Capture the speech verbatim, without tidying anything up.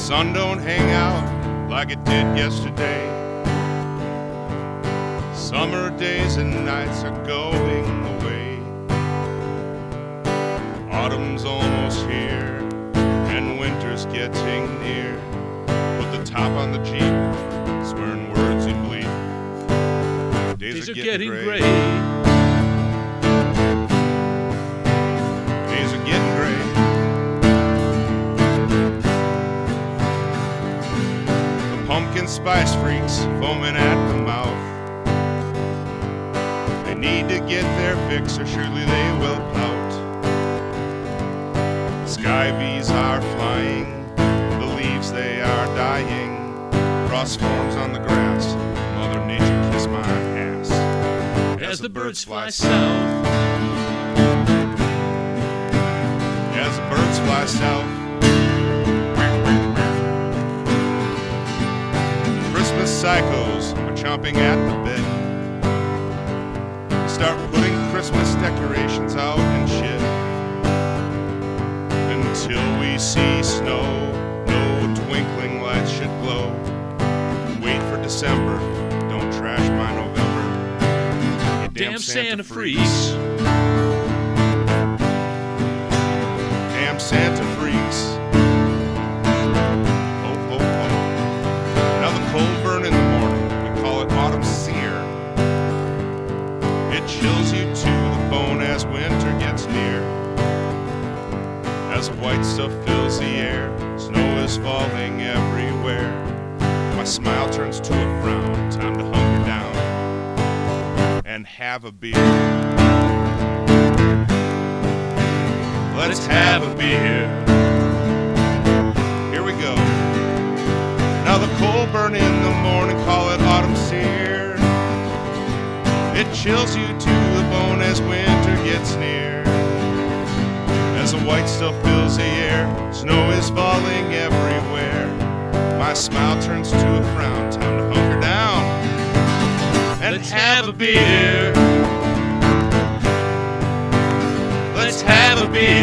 sun don't hang out like it did yesterday. Summer days and nights are going away. Autumn's almost here and winter's getting near. Put the top on the Jeep, swearing words you bleed. Days, Days are, are getting, getting gray. gray. Days are getting gray. The pumpkin spice freaks foaming at the mouth. They need to get their fix or surely they will pout. Sky bees are flying, the leaves they are dying. Frost forms on the grass, Mother Nature kiss my ass. As the birds fly south. As the birds fly south. Christmas psychos are chomping at the bit. Start putting Christmas decorations out and shit. Until we see snow, no twinkling lights should glow. Wait for December, don't trash my November. You Damn, damn Santa, Santa freaks. freaks. Damn Santa freaks. Ho, ho, ho. Now the cold burn in the morning, we call it autumn sear. It chills you to the bone as winter gets near. As white stuff fills the air, snow is falling everywhere. My smile turns to a frown, time to hunker down and have a beer. Let's have a beer. Here we go. Now the cold burn in the morning, call it autumn sear. It chills you to the bone as winter gets near. As the white stuff fills the air, snow is falling everywhere. My smile turns to a frown, time to hunker down and Let's have a beer. Let's have a beer.